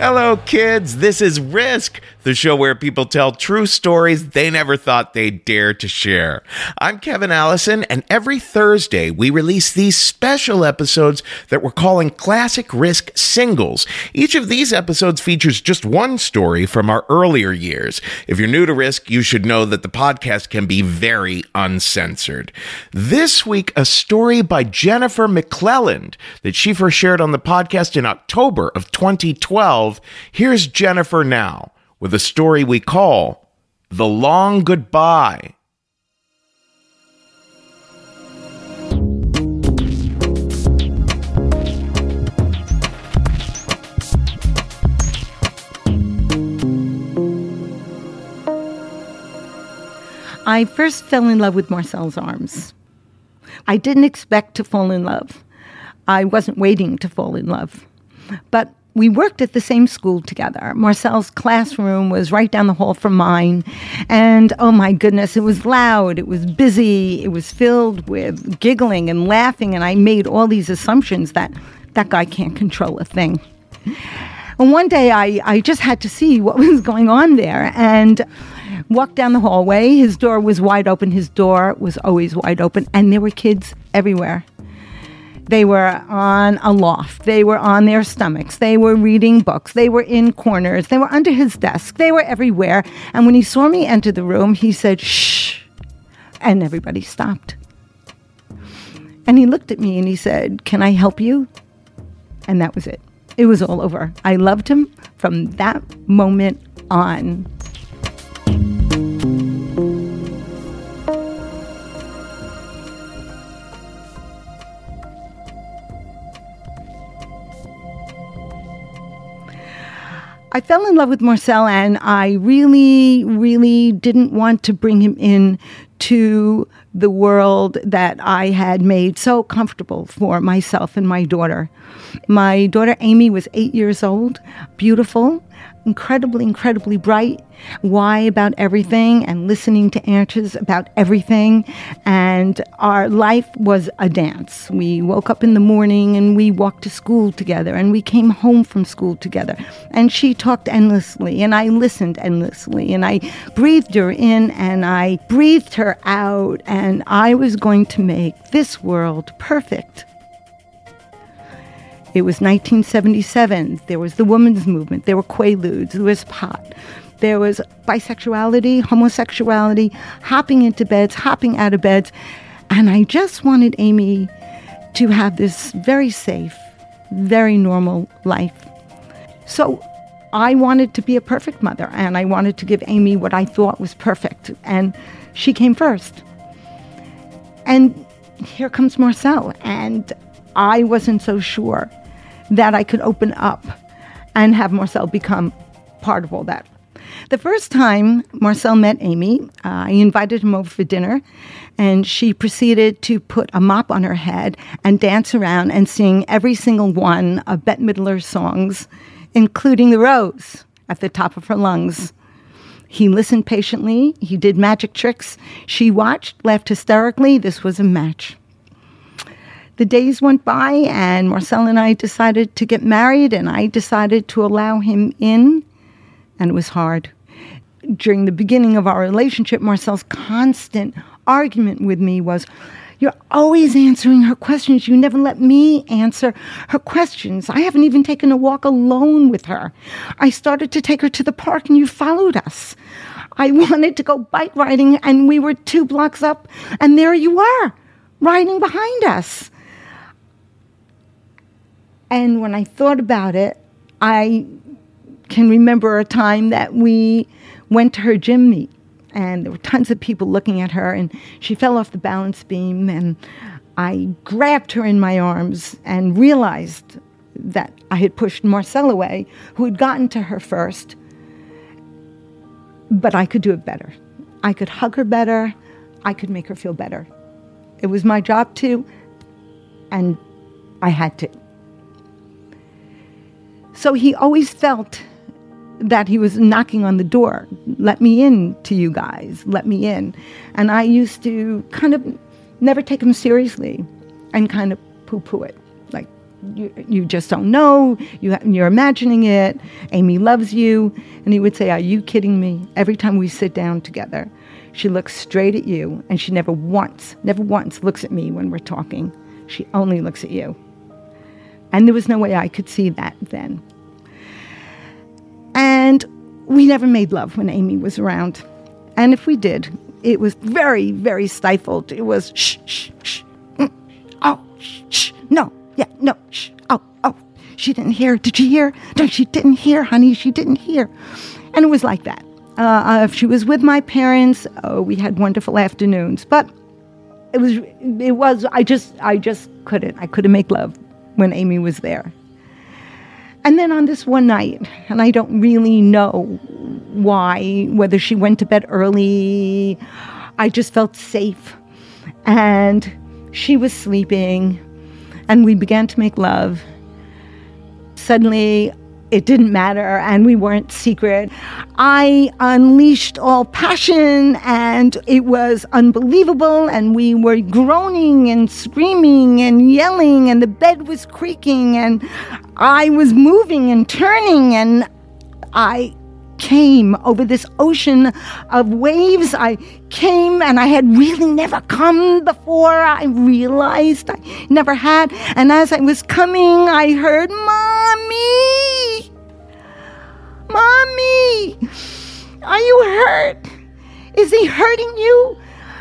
Hello, kids. This is Risk, the show where people tell true stories they never thought they'd dare to share. I'm Kevin Allison, and every Thursday we release these special episodes that we're calling Classic Risk Singles. Each of these episodes features just one story from our earlier years. If you're new to Risk, you should know that the podcast can be very uncensored. This week, a story by Jennifer McClelland that she first shared on the podcast in October of 2012. Here's Jennifer now with a story we call The Long Goodbye. I first fell in love with Marcel's arms. I didn't expect to fall in love. I wasn't waiting to fall in love. But we worked at the same school together. Marcel's classroom was right down the hall from mine. And oh my goodness, it was loud, it was busy, it was filled with giggling and laughing. And I made all these assumptions that guy can't control a thing. And one day I just had to see what was going on there and walked down the hallway. His door was wide open. His door was always wide open. And there were kids everywhere. They were on a loft. They were on their stomachs. They were reading books. They were in corners. They were under his desk. They were everywhere. And when he saw me enter the room, he said, "Shh." And everybody stopped. And he looked at me and he said, "Can I help you?" And that was it. It was all over. I loved him from that moment on. I fell in love with Marcel, and I really, really didn't want to bring him in to the world that I had made so comfortable for myself and my daughter. My daughter Amy was 8 years old, beautiful, incredibly, incredibly bright, why about everything and listening to answers about everything. And our life was a dance. We woke up in the morning and we walked to school together and we came home from school together. And she talked endlessly and I listened endlessly and I breathed her in and I breathed her out, and I was going to make this world perfect. It was 1977. There was the women's movement. There were Quaaludes. There was pot. There was bisexuality, homosexuality, hopping into beds, hopping out of beds. And I just wanted Amy to have this very safe, very normal life. So I wanted to be a perfect mother, and I wanted to give Amy what I thought was perfect. And she came first. And here comes Marcel. And I wasn't so sure that I could open up and have Marcel become part of all that. The first time Marcel met Amy, I invited him over for dinner, and she proceeded to put a mop on her head and dance around and sing every single one of Bette Midler's songs, including The Rose, at the top of her lungs. He listened patiently. He did magic tricks. She watched, laughed hysterically. This was a match. The days went by, and Marcel and I decided to get married, and I decided to allow him in, and it was hard. During the beginning of our relationship, Marcel's constant argument with me was, "You're always answering her questions. You never let me answer her questions. I haven't even taken a walk alone with her. I started to take her to the park, and you followed us. I wanted to go bike riding, and we were 2 blocks up, and there you were, riding behind us." And when I thought about it, I can remember a time that we went to her gym meet, and there were tons of people looking at her, and she fell off the balance beam, and I grabbed her in my arms and realized that I had pushed Marcel away, who had gotten to her first, but I could do it better. I could hug her better. I could make her feel better. It was my job to, and I had to. So he always felt that he was knocking on the door. Let me in to you guys. Let me in. And I used to kind of never take him seriously and kind of poo-poo it. Like, You just don't know. You're imagining it. Amy loves you. And he would say, are you kidding me? Every time we sit down together, she looks straight at you, and she never once looks at me when we're talking. She only looks at you. And there was no way I could see that then. And we never made love when Amy was around. And if we did, it was very, very stifled. It was shh, shh, shh. Oh, shh, no, yeah, no, shh, oh, she didn't hear. Did she hear? No, she didn't hear, honey, she didn't hear. And it was like that. If she was with my parents, we had wonderful afternoons. But I just couldn't. I couldn't make love when Amy was there. And then on this one night, and I don't really know why, whether she went to bed early, I just felt safe. And she was sleeping, and we began to make love. Suddenly, it didn't matter, and we weren't secret. I unleashed all passion, and it was unbelievable, and we were groaning and screaming and yelling, and the bed was creaking, and I was moving and turning, and I came over this ocean of waves. I came, and I had really never come before. I realized I never had. And as I was coming, I heard, Mommy! Mommy! Are you hurt? Is he hurting you?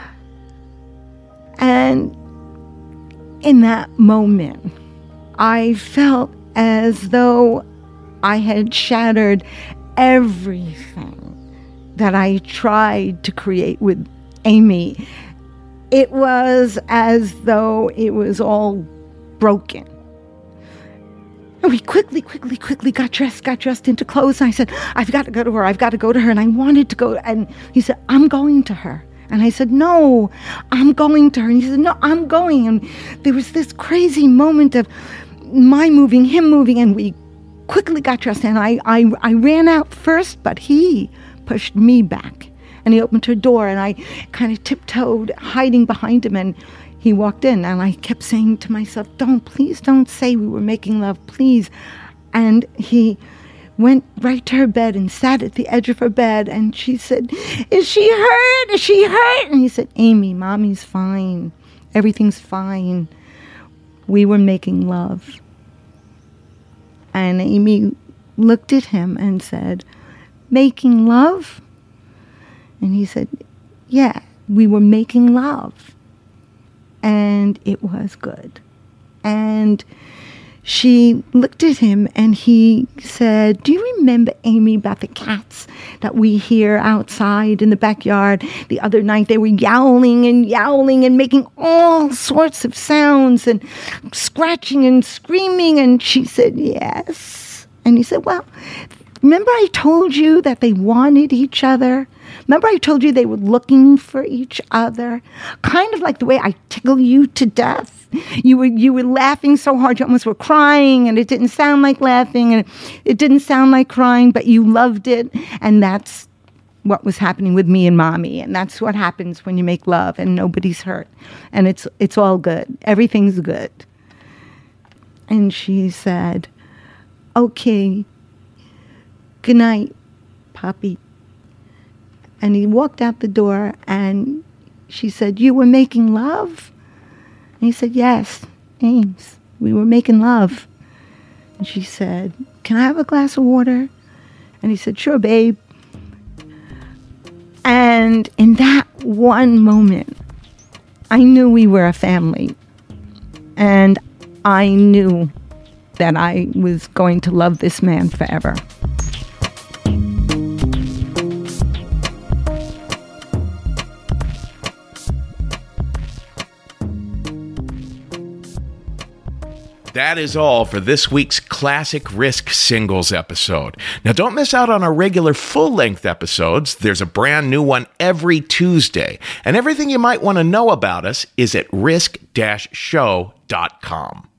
And in that moment, I felt as though I had shattered everything that I tried to create with Amy. It was as though it was all broken. And we quickly got dressed into clothes. And I said, I've got to go to her. And I wanted to go. And he said, I'm going to her. And I said, no, I'm going to her. And he said, no, I'm going. And there was this crazy moment of my moving, him moving, and we quickly got dressed. And I ran out first, but he pushed me back. And he opened her door, and I kind of tiptoed, hiding behind him. And he walked in, and I kept saying to myself, please don't say we were making love, please. And he went right to her bed and sat at the edge of her bed, and she said, is she hurt? Is she hurt? And he said, Amy, Mommy's fine. Everything's fine. We were making love. And Amy looked at him and said, making love? And he said, yeah, we were making love. And it was good. And she looked at him, and he said, do you remember, Amy, about the cats that we hear outside in the backyard? The other night they were yowling and making all sorts of sounds and scratching and screaming. And she said, yes. And he said, well, remember I told you that they wanted each other? Remember I told you they were looking for each other? Kind of like the way I tickle you to death. You were laughing so hard you almost were crying, and it didn't sound like laughing, and it didn't sound like crying, but you loved it. And that's what was happening with me and Mommy. And that's what happens when you make love and nobody's hurt. And it's all good. Everything's good. And she said, okay, good night, Poppy. And he walked out the door, and she said, you were making love? And he said, yes, Ames, we were making love. And she said, can I have a glass of water? And he said, sure, babe. And in that one moment, I knew we were a family. And I knew that I was going to love this man forever. That is all for this week's Classic Risk Singles episode. Now, don't miss out on our regular full-length episodes. There's a brand new one every Tuesday. And everything you might want to know about us is at risk-show.com.